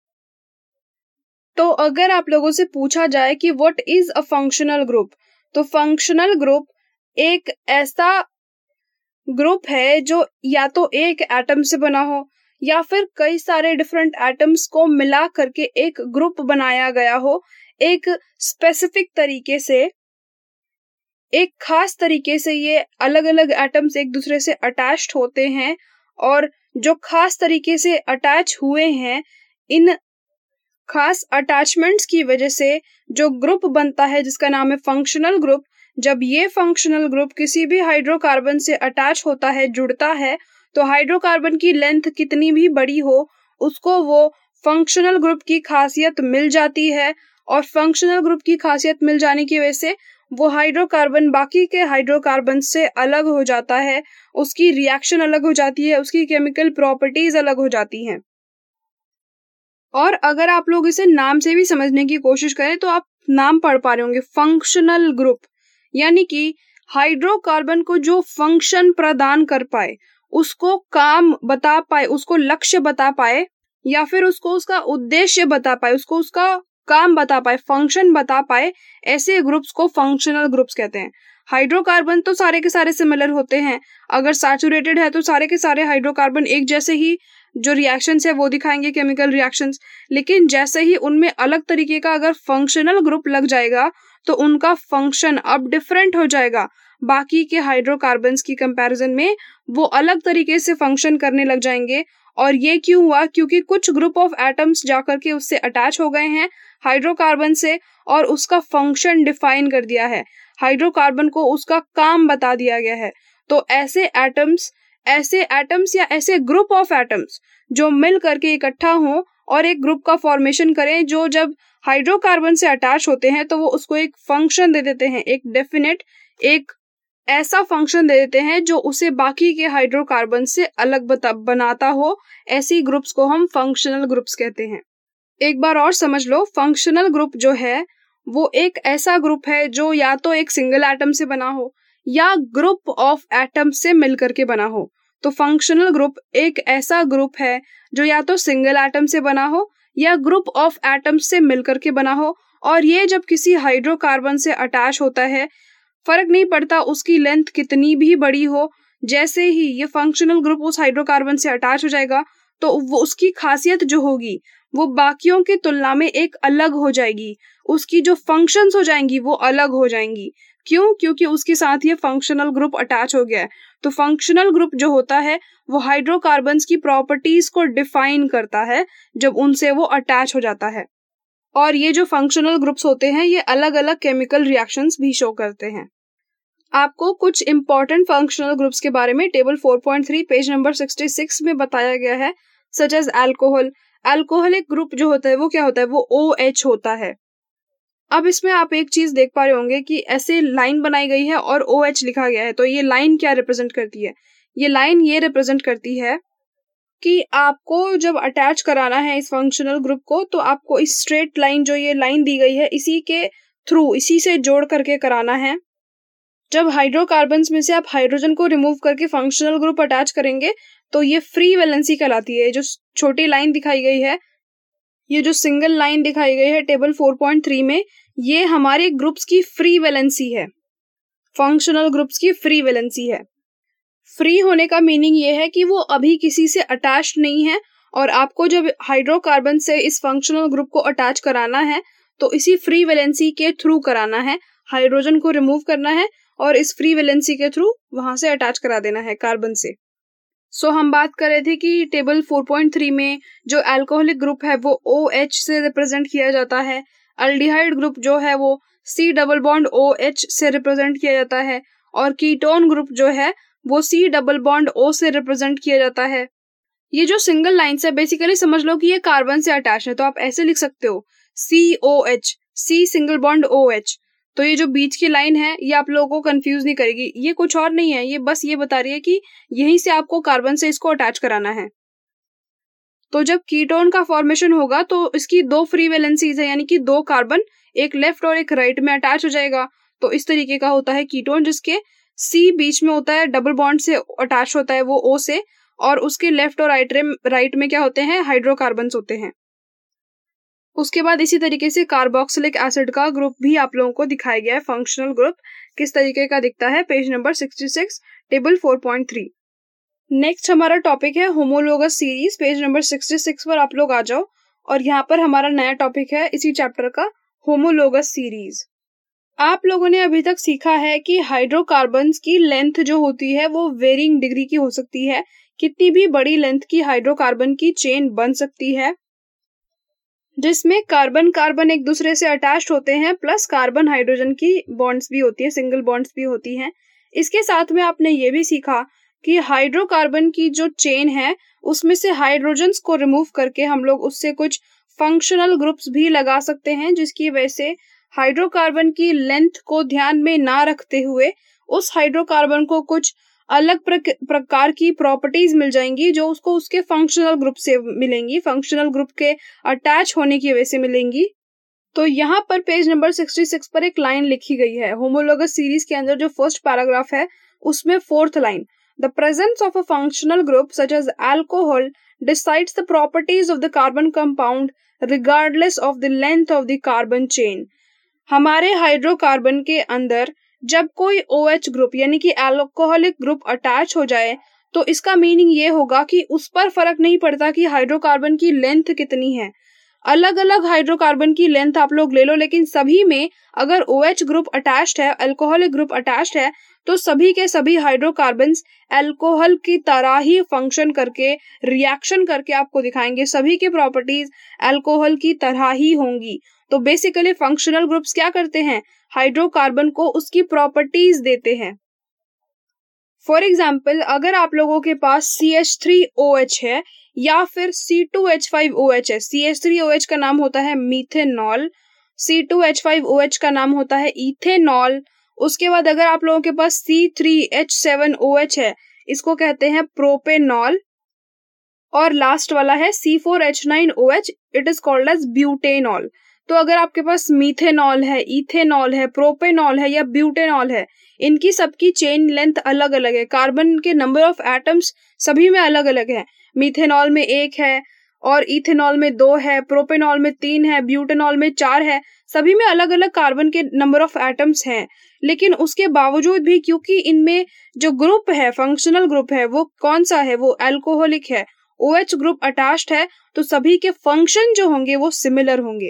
तो अगर आप लोगों से पूछा जाए कि what is a functional group, तो फंक्शनल ग्रुप एक ऐसा ग्रुप है जो या तो एक एटम से बना हो या फिर कई सारे डिफरेंट एटम्स को मिला करके एक ग्रुप बनाया गया हो, एक स्पेसिफिक तरीके से, एक खास तरीके से ये अलग अलग एटम्स एक दूसरे से अटैच्ड होते हैं, और जो खास तरीके से अटैच हुए हैं, इन खास अटैचमेंट्स की वजह से जो ग्रुप बनता है जिसका नाम है फंक्शनल ग्रुप, जब ये फंक्शनल ग्रुप किसी भी हाइड्रोकार्बन से अटैच होता है, जुड़ता है, तो हाइड्रोकार्बन की लेंथ कितनी भी बड़ी हो उसको वो फंक्शनल ग्रुप की खासियत मिल जाती है। और फंक्शनल ग्रुप की खासियत मिल जाने की वजह से वो हाइड्रोकार्बन बाकी के हाइड्रोकार्बन से अलग हो जाता है, उसकी रिएक्शन अलग हो जाती है, उसकी केमिकल प्रॉपर्टीज अलग हो जाती हैं। और अगर आप लोग इसे नाम से भी समझने की कोशिश करें तो आप नाम पढ़ पा रहे होंगे, फंक्शनल ग्रुप, यानी कि हाइड्रोकार्बन को जो फंक्शन प्रदान कर पाए, उसको काम बता पाए, उसको लक्ष्य बता पाए, या फिर उसको उसका उद्देश्य बता पाए, उसको उसका काम बता पाए, फंक्शन बता पाए, ऐसे ग्रुप्स को फंक्शनल ग्रुप्स कहते हैं। हाइड्रोकार्बन तो सारे के सारे सिमिलर होते हैं, अगर सैचुरेटेड है तो सारे के सारे हाइड्रोकार्बन एक जैसे ही जो रिएक्शंस है वो दिखाएंगे, केमिकल रिएक्शंस, लेकिन जैसे ही उनमें अलग तरीके का अगर फंक्शनल ग्रुप लग जाएगा तो उनका फंक्शन अब डिफरेंट हो जाएगा। बाकी के हाइड्रोकार्बन्स की कंपैरिजन में वो अलग तरीके से फंक्शन करने लग जाएंगे। और ये क्यों हुआ? क्योंकि कुछ ग्रुप ऑफ एटम्स जाकर के उससे अटैच हो गए हैं हाइड्रोकार्बन से, और उसका फंक्शन डिफाइन कर दिया है, हाइड्रोकार्बन को उसका काम बता दिया गया है। तो ऐसे एटम्स, ऐसे एटम्स या ऐसे ग्रुप ऑफ एटम्स जो मिल करके इकट्ठा हों और एक ग्रुप का फॉर्मेशन करें, जो जब हाइड्रोकार्बन से अटैच होते हैं तो वो उसको एक फंक्शन दे देते हैं, एक डेफिनेट, एक ऐसा फंक्शन दे देते हैं जो उसे बाकी के हाइड्रोकार्बन से अलग बनाता हो। ऐसी ग्रुप्स को हम फंक्शनल ग्रुप्स कहते हैं। एक बार और समझ लो, फंक्शनल ग्रुप जो है वो एक ऐसा ग्रुप है जो या तो एक सिंगल एटम से बना हो या ग्रुप ऑफ एटम से मिलकर के बना हो। तो फंक्शनल ग्रुप एक ऐसा ग्रुप है जो या तो सिंगल एटम से बना हो या ग्रुप ऑफ एटम्स से मिलकर के बना हो, और ये जब किसी हाइड्रोकार्बन से अटैच होता है, फर्क नहीं पड़ता उसकी लेंथ कितनी भी बड़ी हो, जैसे ही ये फंक्शनल ग्रुप उस हाइड्रोकार्बन से अटैच हो जाएगा तो वो उसकी खासियत जो होगी वो बाकियों की तुलना में एक अलग हो जाएगी, उसकी जो फंक्शंस हो जाएंगी वो अलग हो जाएंगी। क्यों? क्योंकि उसके साथ ये फंक्शनल ग्रुप अटैच हो गया है। तो फंक्शनल ग्रुप जो होता है वो हाइड्रोकार्बन्स की प्रॉपर्टीज को डिफाइन करता है जब उनसे वो अटैच हो जाता है। और ये जो फंक्शनल ग्रुप्स होते हैं ये अलग अलग केमिकल रिएक्शंस भी शो करते हैं। आपको कुछ इंपॉर्टेंट फंक्शनल ग्रुप्स के बारे में table four point three page number sixty six में बताया गया है, such as alcohol. Alcoholic group जो होता है वो क्या होता है? वो ओ एच होता है। अब इसमें आप एक चीज देख पा रहे होंगे कि ऐसे लाइन बनाई गई है और ओ एच लिखा गया है। तो ये लाइन क्या रिप्रेजेंट करती है? ये लाइन ये रिप्रेजेंट करती है कि आपको जब अटैच कराना है इस फंक्शनल ग्रुप को, तो आपको इस स्ट्रेट लाइन, जो ये लाइन दी गई है, इसी के थ्रू, इसी से जोड़ करके कराना है। जब हाइड्रोकार्बन्स में से आप हाइड्रोजन को रिमूव करके फंक्शनल ग्रुप अटैच करेंगे तो ये फ्री वैलेंसी कहलाती है। जो छोटी लाइन दिखाई गई है, ये जो सिंगल लाइन दिखाई गई है टेबल फोर पॉइंट थ्री में, ये हमारे ग्रुप्स की फ्री वैलेंसी है, फंक्शनल ग्रुप्स की फ्री वैलेंसी है। फ्री होने का मीनिंग ये है कि वो अभी किसी से अटैच नहीं है, और आपको जब हाइड्रोकार्बन से इस फंक्शनल ग्रुप को अटैच कराना है तो इसी फ्री वैलेंसी के थ्रू कराना है। हाइड्रोजन को रिमूव करना है और इस फ्री वैलेंसी के थ्रू वहां से अटैच करा देना है कार्बन से। सो so, हम बात कर रहे थे कि टेबल फोर पॉइंट थ्री में जो अल्कोहलिक ग्रुप है वो ओ एच से रिप्रेजेंट किया जाता है। अल्डिहाइड ग्रुप जो है वो C double bond O H से रिप्रेजेंट किया जाता है, और कीटोन ग्रुप जो है वो सी डबल बॉन्ड ओ से रिप्रेजेंट किया जाता है। ये जो सिंगल लाइन्स है, बेसिकली समझ लो कि ये कार्बन से अटैच है, तो आप ऐसे लिख सकते हो C O H, C single bond O H. तो ये जो बीच की लाइन है ये आप लोगों को कंफ्यूज नहीं करेगी, ये कुछ और नहीं है, ये बस ये बता रही है कि यहीं से आपको कार्बन से इसको अटैच कराना है। तो जब कीटोन का फॉर्मेशन होगा तो इसकी दो फ्री वैलेंसीज है, यानी कि दो कार्बन एक लेफ्ट और एक राइट में अटैच हो जाएगा। तो इस तरीके का होता है कीटोन, जिसके सी बीच में होता है, डबल बॉन्ड से अटैच होता है वो ओ से, और उसके लेफ्ट और राइट राइट में क्या होते हैं? हाइड्रोकार्बन्स होते हैं। उसके बाद इसी तरीके से कार्बोक्सिलिक एसिड का ग्रुप भी आप लोगों को दिखाया गया है। फंक्शनल ग्रुप किस तरीके का दिखता है, page number sixty six table four point three. Next हमारा टॉपिक है homologous series. Page number sixty six पर आप लोग आ जाओ, और यहाँ पर हमारा नया टॉपिक है इसी चैप्टर का, होमोलोगस सीरीज। आप लोगों ने अभी तक सीखा है कि हाइड्रोकार्बन्स की लेंथ जो होती है वो वेरिंग डिग्री की हो सकती है। कितनी भी बड़ी लेंथ की हाइड्रोकार्बन की चेन बन सकती है जिसमें कार्बन कार्बन एक दूसरे से अटैच्ड होते हैं, प्लस कार्बन हाइड्रोजन की बॉन्ड्स भी होती है, सिंगल बॉन्ड्स भी होती हैं। इसके साथ में आपने ये भी सीखा कि हाइड्रोकार्बन की जो चेन है उसमें से हाइड्रोजन्स को रिमूव करके हम लोग उससे कुछ फंक्शनल ग्रुप्स भी लगा सकते हैं, जिसकी वजह से हाइड्रोकार्बन की लेंथ को ध्यान में ना रखते हुए उस हाइड्रोकार्बन को कुछ अलग प्रकार की प्रॉपर्टीज मिल जाएंगी जो उसको उसके फंक्शनल ग्रुप से मिलेंगी, फंक्शनल ग्रुप के अटैच होने की वजह से मिलेंगी। तो यहाँ पर पेज नंबर सिक्सटी सिक्स पर एक लाइन लिखी गई है होमोलोगस सीरीज के अंदर, जो फर्स्ट पैराग्राफ है उसमें fourth line, the presence of a functional group such as alcohol decides the properties of the carbon compound regardless of the length of the carbon chain. हमारे hydrocarbon के अंदर जब कोई ओ एच ग्रुप यानी कि alcoholic group attach हो जाए तो इसका मीनिंग ये होगा कि उस पर फर्क नहीं पड़ता कि हाइड्रोकार्बन की लेंथ कितनी है। अलग अलग हाइड्रोकार्बन की लेंथ आप लोग ले लो, लेकिन सभी में अगर ओ एच ग्रुप अटैच्ड है, अल्कोहलिक ग्रुप अटैच्ड है, तो सभी के सभी हाइड्रोकार्बन्स अल्कोहल की तरह ही फंक्शन करके, रिएक्शन करके आपको दिखाएंगे। सभी के प्रॉपर्टीज अल्कोहल की तरह ही होंगी। तो बेसिकली फंक्शनल ग्रुप्स क्या करते हैं? हाइड्रोकार्बन को उसकी प्रॉपर्टीज देते हैं। फॉर एग्जाम्पल अगर आप लोगों के पास C H three O H है या फिर C two H five O H है, C H three O H का नाम होता है methanol, C two H five O H का नाम होता है इथेनॉल। उसके बाद अगर आप लोगों के पास C three H seven O H है, इसको कहते हैं प्रोपेनॉल। और लास्ट वाला है C four H nine O H, it is called as butanol. तो अगर आपके पास मीथेनॉल है, इथेनॉल है, प्रोपेनॉल है या ब्यूटेनॉल है, इनकी सबकी चेन लेंथ अलग अलग है, कार्बन के नंबर ऑफ एटम्स सभी में अलग अलग है। मीथेनॉल में एक है और इथेनॉल में दो है, प्रोपेनॉल में तीन है, ब्यूटेनॉल में चार है, सभी में अलग अलग कार्बन के नंबर ऑफ एटम्स हैं। लेकिन उसके बावजूद भी क्योंकि इनमें जो ग्रुप है, फंक्शनल ग्रुप है, वो कौन सा है, वो अल्कोहलिक है, OH ग्रुप अटैच्ड है, तो सभी के फंक्शन जो होंगे वो सिमिलर होंगे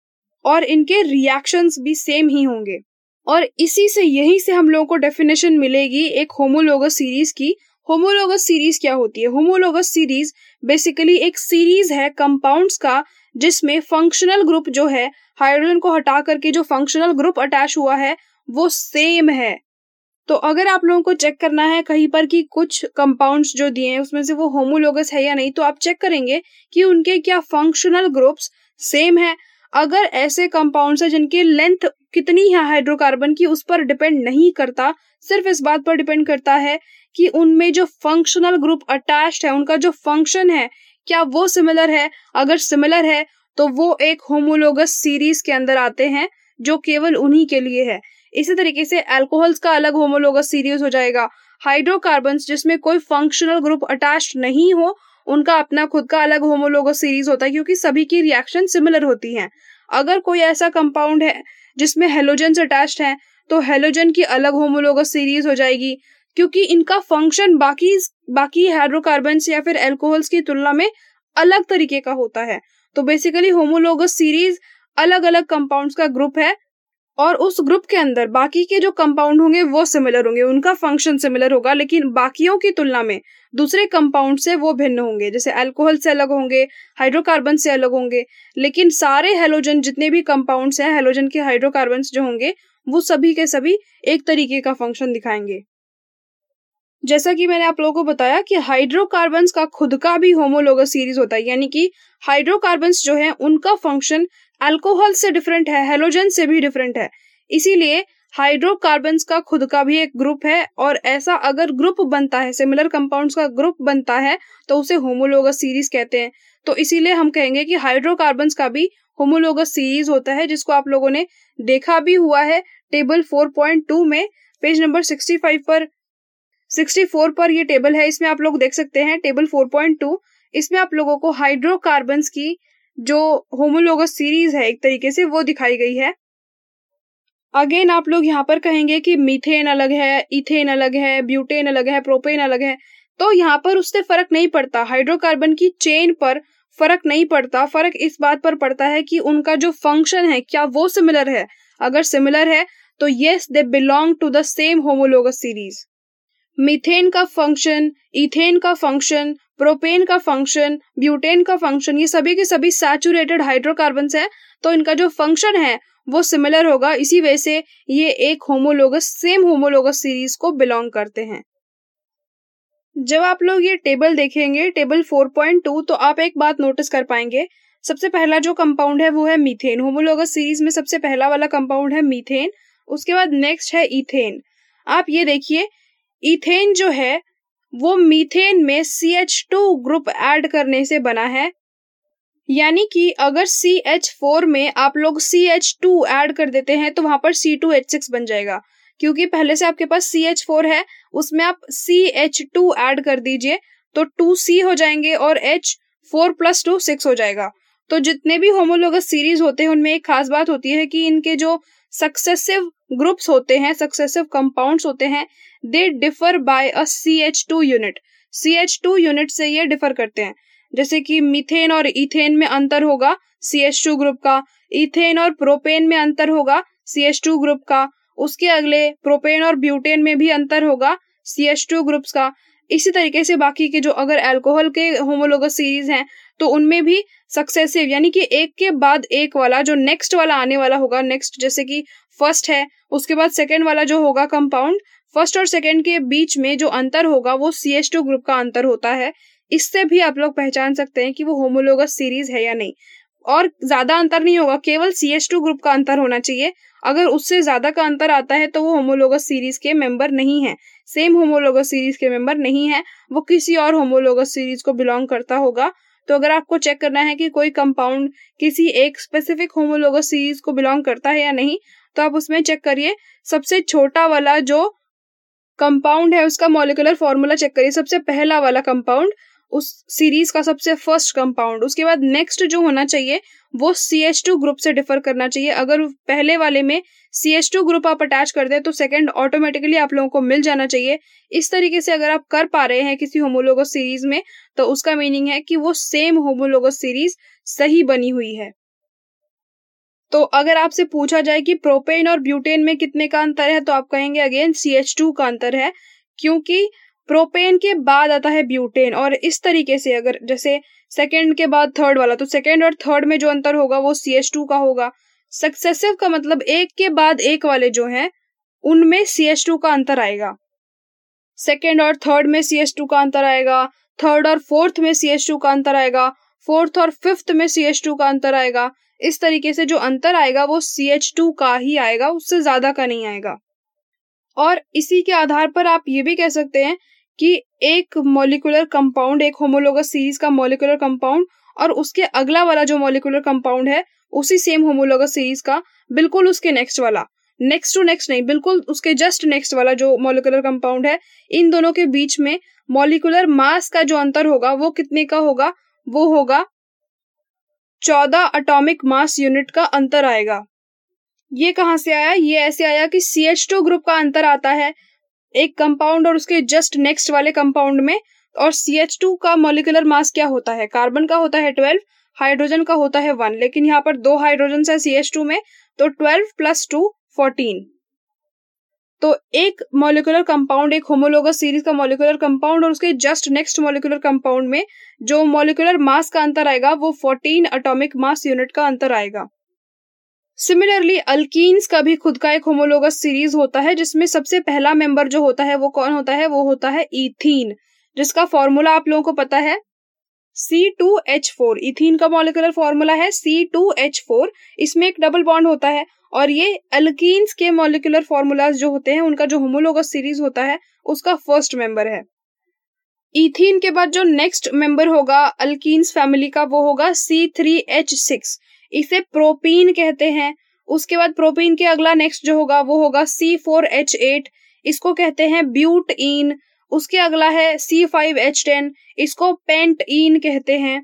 और इनके रिएक्शंस भी सेम ही होंगे। और इसी से यही से हम लोगों को डेफिनेशन मिलेगी एक होमोलोगस सीरीज की। होमोलोगस सीरीज क्या होती है? होमोलोगस सीरीज बेसिकली एक सीरीज है कंपाउंड्स का जिसमें फंक्शनल ग्रुप जो है, हाइड्रोजन को हटा करके जो फंक्शनल ग्रुप अटैच हुआ है वो सेम है। तो अगर आप लोगों को चेक करना है कहीं पर कि कुछ कंपाउंड्स जो दिए हैं उसमें से वो होमोलोगस है या नहीं, तो आप चेक करेंगे कि उनके क्या फंक्शनल ग्रुप्स सेम है। अगर ऐसे कंपाउंड्स है जिनकी लेंथ कितनी है हाइड्रोकार्बन की, उस पर डिपेंड नहीं करता, सिर्फ इस बात पर डिपेंड करता है कि उनमें जो फंक्शनल ग्रुप अटैच्ड है, उनका जो फंक्शन है क्या वो सिमिलर है। अगर सिमिलर है तो वो एक होमोलोगस सीरीज के अंदर आते हैं जो केवल उन्हीं के लिए है। इसी तरीके से अल्कोहल्स का अलग होमोलोगस सीरीज हो जाएगा। हाइड्रोकार्बन्स जिसमें कोई फंक्शनल ग्रुप अटैच्ड नहीं हो, उनका अपना खुद का अलग होमोलोगस सीरीज होता है क्योंकि सभी की रिएक्शन सिमिलर होती हैं। अगर कोई ऐसा कंपाउंड है जिसमें हेलोजन्स अटैच्ड हैं, तो हेलोजन की अलग होमोलोगस सीरीज हो जाएगी क्योंकि इनका फंक्शन बाकी बाकी हाइड्रोकार्बन्स या फिर अल्कोहल्स की तुलना में अलग तरीके का होता है। तो बेसिकली होमोलोगस सीरीज अलग अलग कंपाउंड्स का ग्रुप है और उस ग्रुप के अंदर बाकी के जो कंपाउंड होंगे वो सिमिलर होंगे, उनका फंक्शन सिमिलर होगा, लेकिन बाकियों की तुलना में दूसरे कंपाउंड से वो भिन्न होंगे। जैसे अल्कोहल से अलग होंगे, हाइड्रोकार्बन से अलग होंगे, लेकिन सारे हेलोजन जितने भी कंपाउंड्स हैं, हेलोजन के हाइड्रोकार्बन जो होंगे वो सभी के सभी एक तरीके का फंक्शन दिखाएंगे। जैसा कि मैंने आप लोगों को बताया कि हाइड्रोकार्बन्स का खुद का भी होमोलोगस सीरीज होता है, यानी कि हाइड्रोकार्बन्स जो है उनका फंक्शन अल्कोहल से डिफरेंट है, हेलोजन से भी डिफरेंट है। इसीलिए हाइड्रोकार्बन्स का खुद का भी एक ग्रुप है और ऐसा अगर ग्रुप बनता है, सिमिलर कंपाउंड्स का ग्रुप बनता है, तो उसे होमोलोगस सीरीज कहते हैं। तो इसीलिए हम कहेंगे कि हाइड्रोकार्बन्स का भी होमोलोगस सीरीज होता है, जिसको आप लोगों ने देखा भी हुआ है टेबल फोर पॉइंट टू में, पेज नंबर सिक्सटी फाइव पर सिक्सटी फोर पर ये टेबल है, इसमें आप लोग देख सकते हैं टेबल फोर पॉइंट टू। इसमें आप लोगों को हाइड्रोकार्बन्स की जो होमोलोगस सीरीज है एक तरीके से वो दिखाई गई है। अगेन आप लोग यहाँ पर कहेंगे कि मीथेन अलग है, इथेन अलग है, ब्यूटेन अलग है, प्रोपेन अलग है, तो यहाँ पर उससे फर्क नहीं पड़ता, हाइड्रोकार्बन की चेन पर फर्क नहीं पड़ता। फर्क इस बात पर पड़ता है कि उनका जो फंक्शन है क्या वो सिमिलर है। अगर सिमिलर है तो yes they belong to the same homologous series. Methane का फंक्शन, इथेन का फंक्शन, प्रोपेन का फंक्शन, ब्यूटेन का फंक्शन, ये सभी के सभी सैचुरेटेड हाइड्रोकार्बन्स हैं, तो इनका जो फंक्शन है वो सिमिलर होगा। इसी वजह से ये एक होमोलोगस सेम होमोलोगस सीरीज को बिलोंग करते हैं। जब आप लोग ये टेबल देखेंगे टेबल फोर पॉइंट टू, तो आप एक बात नोटिस कर पाएंगे। सबसे पहला जो कंपाउंड है वो है मीथेन। होमोलोगस सीरीज में सबसे पहला वाला कंपाउंड है मीथेन। उसके बाद नेक्स्ट है इथेन। आप ये देखिए, इथेन जो है वो मीथेन में C H two group add करने से बना है, यानी कि अगर सी एच फोर में आप लोग सी एच टू ऐड कर देते हैं तो वहां पर सी टू एच सिक्स बन जाएगा, क्योंकि पहले से आपके पास सी एच फोर है, उसमें आप सी एच टू ऐड कर दीजिए तो टू सी हो जाएंगे और H four plus two six हो जाएगा। तो जितने भी होमोलोगस सीरीज होते हैं उनमें एक खास बात होती है कि इनके जो सक्सेसिव ग्रुप्स होते हैं, सक्सेसिव कंपाउंड्स होते हैं, they differ by a C H two unit. C H two unit से ये डिफर करते हैं। जैसे कि मीथेन और इथेन में अंतर होगा सी एच टू ग्रुप का, इथेन और प्रोपेन में अंतर होगा सी एच टू ग्रुप का, उसके अगले प्रोपेन और ब्यूटेन में भी अंतर होगा सी एच टू ग्रुप्स का। इसी तरीके से बाकी के जो अगर अल्कोहल के होमोलोगस सीरीज हैं तो उनमें भी सक्सेसिव, यानी कि एक के बाद एक वाला जो नेक्स्ट वाला आने वाला होगा, नेक्स्ट जैसे कि फर्स्ट है उसके बाद सेकेंड वाला जो होगा कंपाउंड, फर्स्ट और सेकंड के बीच में जो अंतर होगा वो सी एच टू ग्रुप का अंतर होता है। इससे भी आप लोग पहचान सकते हैं कि वो होमोलोगस सीरीज है या नहीं। और ज्यादा अंतर नहीं होगा, केवल सी एच टू ग्रुप का अंतर होना चाहिए। अगर उससे ज्यादा का अंतर आता है तो वो होमोलोगस सीरीज के मेंबर नहीं है, सेम होमोलोगस सीरीज के मेंबर नहीं है, वो किसी और होमोलोगस सीरीज को बिलोंग करता होगा। तो अगर आपको चेक करना है कि कोई कंपाउंड किसी एक स्पेसिफिक होमोलोगस सीरीज को बिलोंग करता है या नहीं, तो आप उसमें चेक करिए, सबसे छोटा वाला जो कंपाउंड है उसका मॉलिक्यूलर फॉर्मूला चेक करिए, सबसे पहला वाला कंपाउंड, उस सीरीज का सबसे फर्स्ट कंपाउंड। उसके बाद नेक्स्ट जो होना चाहिए वो सी एच टू ग्रुप से डिफर करना चाहिए। अगर पहले वाले में सी एच टू ग्रुप आप अटैच कर दे तो सेकंड ऑटोमेटिकली आप लोगों को मिल जाना चाहिए। इस तरीके से अगर आप कर पा रहे हैं किसी होमोलोगस सीरीज में, तो उसका मीनिंग है कि वो सेम होमोलोगस सीरीज सही बनी हुई है। तो अगर आपसे पूछा जाए कि प्रोपेन और ब्यूटेन में कितने का अंतर है, तो आप कहेंगे अगेन सी एच टू का अंतर है, क्योंकि प्रोपेन के बाद आता है ब्यूटेन। और इस तरीके से अगर जैसे सेकंड के बाद थर्ड वाला, तो सेकंड और थर्ड में जो अंतर होगा वो सी एच टू का होगा। सक्सेसिव का मतलब एक के बाद एक वाले जो हैं उनमें सी एच टू का अंतर आएगा। सेकंड और थर्ड में सी एच टू का अंतर आएगा, थर्ड और फोर्थ में सी एच टू का अंतर आएगा, फोर्थ और फिफ्थ में सी एच टू का अंतर आएगा। इस तरीके से जो अंतर आएगा वो सी एच टू का ही आएगा, उससे ज्यादा का नहीं आएगा। और इसी के आधार पर आप ये भी कह सकते हैं कि एक मॉलिक्यूलर कंपाउंड, एक होमोलोगस सीरीज का मॉलिक्यूलर कंपाउंड और उसके अगला वाला जो मॉलिक्यूलर कंपाउंड है उसी सेम होमोलोगस सीरीज का बिल्कुल उसके नेक्स्ट वाला, नेक्स्ट टू नेक्स्ट नहीं, बिल्कुल उसके जस्ट नेक्स्ट वाला जो मॉलिक्यूलर कंपाउंड है, इन दोनों के बीच में मॉलिक्यूलर मास का जो अंतर होगा वो कितने का होगा, वो होगा चौदह एटॉमिक मास यूनिट का अंतर आएगा। ये कहां से आया? ये ऐसे आया कि सी एच टू ग्रुप का अंतर आता है एक कंपाउंड और उसके जस्ट नेक्स्ट वाले कंपाउंड में, और सी एच टू का मॉलिक्यूलर मास क्या होता है, कार्बन का होता है ट्वेल्व, हाइड्रोजन का होता है वन, लेकिन यहाँ पर दो हाइड्रोजन है सी एच टू में, तो ट्वेल्व प्लस टू फोर्टीन। तो एक मॉलिक्यूलर कंपाउंड, एक होमोलोगस सीरीज का मॉलिक्यूलर कंपाउंड और उसके जस्ट नेक्स्ट मॉलिक्यूलर कंपाउंड में जो मॉलिक्यूलर मास का अंतर आएगा वो फोर्टीन एटॉमिक मास यूनिट का अंतर आएगा। सिमिलरली अल्कीन्स का भी खुद का एक होमोलोगस सीरीज होता है, जिसमें सबसे पहला मेंबर जो होता है वो कौन होता है, वो होता है इथीन, जिसका फॉर्मूला आप लोगों को पता है C two H four. Ethene का मॉलिक्यूलर फॉर्मूला है सी टू एच फोर। इसमें एक डबल बॉन्ड होता है, और ये अल्कीन्स के मॉलिक्यूलर फॉर्मूलाज जो होते हैं उनका जो होमोलोगस सीरीज होता है उसका फर्स्ट मेंबर है। इथीन के बाद जो नेक्स्ट मेंबर होगा अल्कीन्स फैमिली का वो होगा सी थ्री एच सिक्स, इसे प्रोपीन कहते हैं। उसके बाद प्रोपीन के अगला नेक्स्ट जो होगा वो होगा सी फोर एच एट, इसको कहते हैं ब्यूटईन। उसके अगला है सी फाइव एच टेन, इसको पेंटईन कहते हैं।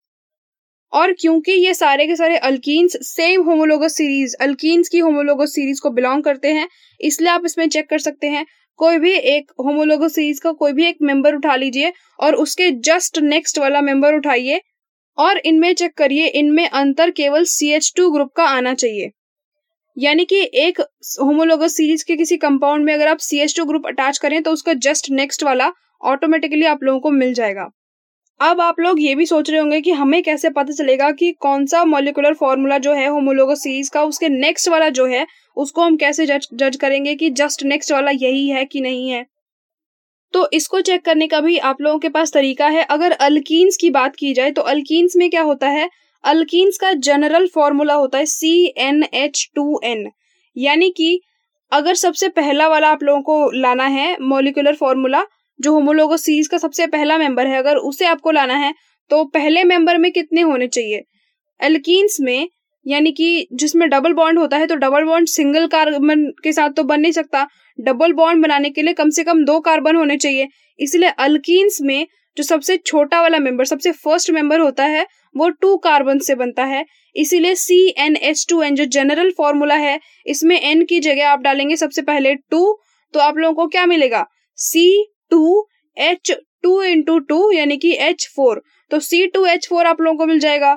और क्योंकि ये सारे के सारे alkenes same homologous series, alkenes की होमोलोगस सीरीज को बिलोंग करते हैं, इसलिए आप इसमें चेक कर सकते हैं कोई भी एक होमोलोगस सीरीज का कोई भी एक मेंबर उठा लीजिए और उसके जस्ट नेक्स्ट वाला मेंबर उठाइए और इनमें चेक करिए, इनमें अंतर केवल सी एच टू ग्रुप का आना चाहिए। यानी कि एक होमोलोगस सीरीज के किसी कंपाउंड में अगर आप C H two group attach करें तो उसका जस्ट नेक्स्ट वाला ऑटोमेटिकली आप लोगों को मिल जाएगा। अब आप लोग ये भी सोच रहे होंगे कि हमें कैसे पता चलेगा कि कौन सा मॉलिक्यूलर फॉर्मूला जो है होमोलोगस सीरीज का उसके नेक्स्ट वाला जो है उसको हम कैसे जज जज करेंगे कि जस्ट नेक्स्ट वाला यही है कि नहीं है। तो इसको चेक करने का भी आप लोगों के पास तरीका है। अगर अल्कीन्स की बात की जाए तो अल्कीन्स में क्या होता है, अल्कीन्स का जनरल फॉर्मूला होता है C N H two N. यानी कि अगर सबसे पहला वाला आप लोगों को लाना है मॉलिक्यूलर फॉर्मूला, जो होमोलोगस सीरीज का सबसे पहला मेंबर है, अगर उसे आपको लाना है तो पहले मेंबर में कितने होने चाहिए एल्कीन्स में, यानी कि जिसमें डबल बॉन्ड होता है, तो डबल बॉन्ड सिंगल कार्बन के साथ तो बन नहीं सकता, डबल बॉन्ड बनाने के लिए कम से कम दो कार्बन होने चाहिए। इसलिए अल्कीन्स में जो सबसे छोटा वाला मेंबर, सबसे फर्स्ट मेंबर होता है वो टू कार्बन से बनता है। इसीलिए C N H two N जो जनरल फॉर्मूला है, इसमें एन की जगह आप डालेंगे सबसे पहले टू, तो आप लोगों को क्या मिलेगा C two H two into two यानी कि एच फोर, तो सी टू एच फोर आप लोगों को मिल जाएगा।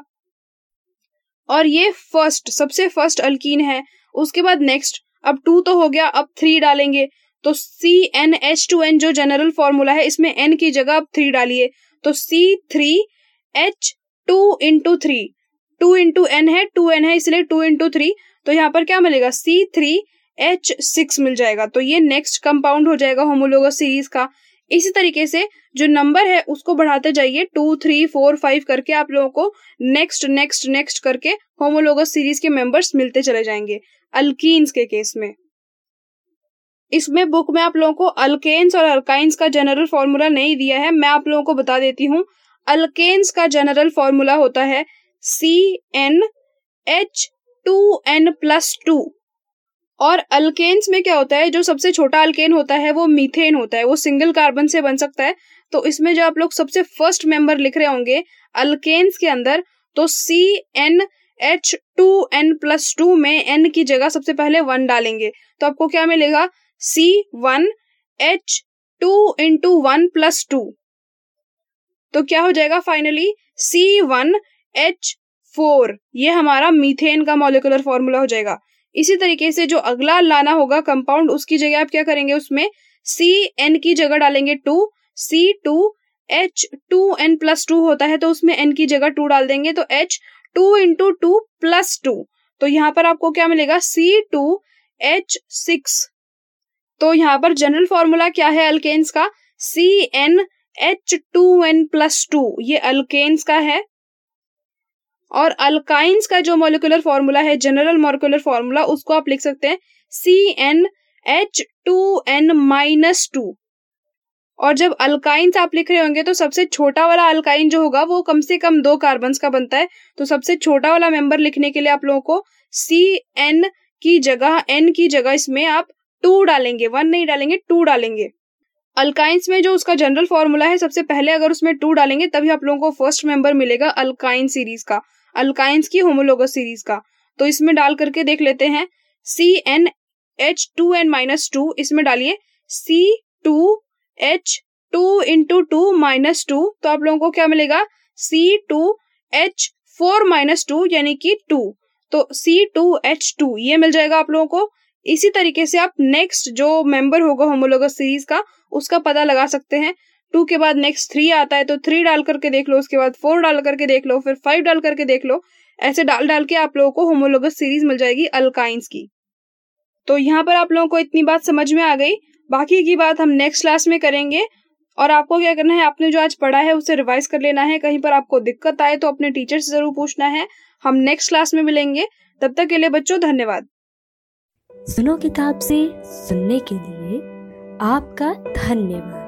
और ये फर्स्ट सबसे फर्स्ट अल्कीन है। उसके बाद नेक्स्ट, अब टू तो हो गया, अब थ्री डालेंगे, तो C N H two N जो जनरल फॉर्मूला है इसमें एन की जगह अब थ्री डालिए, तो C three H two into three, two into N है, टू एन है इसलिए टू इंटू थ्री, तो यहाँ पर क्या मिलेगा सी थ्री एच सिक्स मिल जाएगा। तो ये नेक्स्ट कंपाउंड हो जाएगा होमोलोगस सीरीज का। इसी तरीके से जो नंबर है उसको बढ़ाते जाइए, टू थ्री फोर फाइव करके आप लोगों को नेक्स्ट नेक्स्ट नेक्स्ट करके होमोलोगस सीरीज के मेंबर्स मिलते चले जाएंगे अल्कीन्स के केस में। इसमें बुक में आप लोगों को अल्केन्स और अल्काइंस का जनरल फॉर्मूला नहीं दिया है, मैं आप लोगों को बता देती हूँ। अल्केन्स का जनरल फॉर्मूला होता है C N H two N plus two, और अल्केन्स में क्या होता है, जो सबसे छोटा अल्केन होता है वो मीथेन होता है, वो सिंगल कार्बन से बन सकता है। तो इसमें जो आप लोग सबसे फर्स्ट मेंबर लिख रहे होंगे अल्केन्स के अंदर, तो C N H two N plus two में एन की जगह सबसे पहले वन डालेंगे, तो आपको क्या मिलेगा, C one H two into one plus two. तो क्या हो जाएगा finally, C one H four. ये हमारा मीथेन का मॉलिक्यूलर फॉर्मूला हो जाएगा। इसी तरीके से जो अगला लाना होगा कंपाउंड, उसकी जगह आप क्या करेंगे, उसमें सी एन की जगह डालेंगे two, C two H two N plus two होता है तो उसमें एन की जगह टू डाल देंगे, तो H two into two plus two. तो यहाँ पर आपको क्या मिलेगा, सी टू एच सिक्स। तो यहाँ पर जनरल फॉर्मूला क्या है अल्केन्स का, C N H two N plus two, ये अल्केन्स का है। और अल्काइंस का जो मॉलिक्यूलर फॉर्मूला है, जनरल मॉलिक्यूलर फॉर्मूला, उसको आप लिख सकते हैं C N H two n minus two. और जब अल्काइंस आप लिख रहे होंगे तो सबसे छोटा वाला अल्काइन जो होगा वो कम से कम दो कार्बन्स का बनता है, तो सबसे छोटा वाला मेंबर लिखने के लिए आप लोगों को सी एन की जगह, एन की जगह इसमें आप टू डालेंगे, वन नहीं डालेंगे, टू डालेंगे। अल्काइंस में जो उसका जनरल फॉर्मूला है, सबसे पहले अगर उसमें टू डालेंगे तभी आप लोगों को फर्स्ट मेंबर मिलेगा अल्काइन सीरीज का, अल्काइंस की होमोलोगस सीरीज का। तो इसमें डाल करके देख लेते हैं, C N H two n minus two, इसमें डालिए C two H two into two minus two, तो आप लोगों को क्या मिलेगा, C two H four minus two यानी कि टू, तो सी टू एच टू ये मिल जाएगा आप लोगों को। इसी तरीके से आप नेक्स्ट जो मेंबर होगा होमोलोगस सीरीज का उसका पता लगा सकते हैं। टू के बाद नेक्स्ट थ्री आता है तो थ्री डाल करके देख लो, उसके बाद फोर डाल करके देख लो, फिर फाइव डाल करके देख लो, ऐसे डाल डाल के आप लोगों को होमोलोगस सीरीज मिल जाएगी अल्काइंस की। तो यहाँ पर आप लोगों को इतनी बात समझ में आ गई, बाकी की बात हम नेक्स्ट क्लास में करेंगे। और आपको क्या करना है, आपने जो आज पढ़ा है उसे रिवाइज कर लेना है। कहीं पर आपको दिक्कत आए तो अपने टीचर से जरूर पूछना है। हम नेक्स्ट क्लास में मिलेंगे, तब तक के लिए बच्चों धन्यवाद। सुनो किताब से सुनने के लिए आपका धन्यवाद।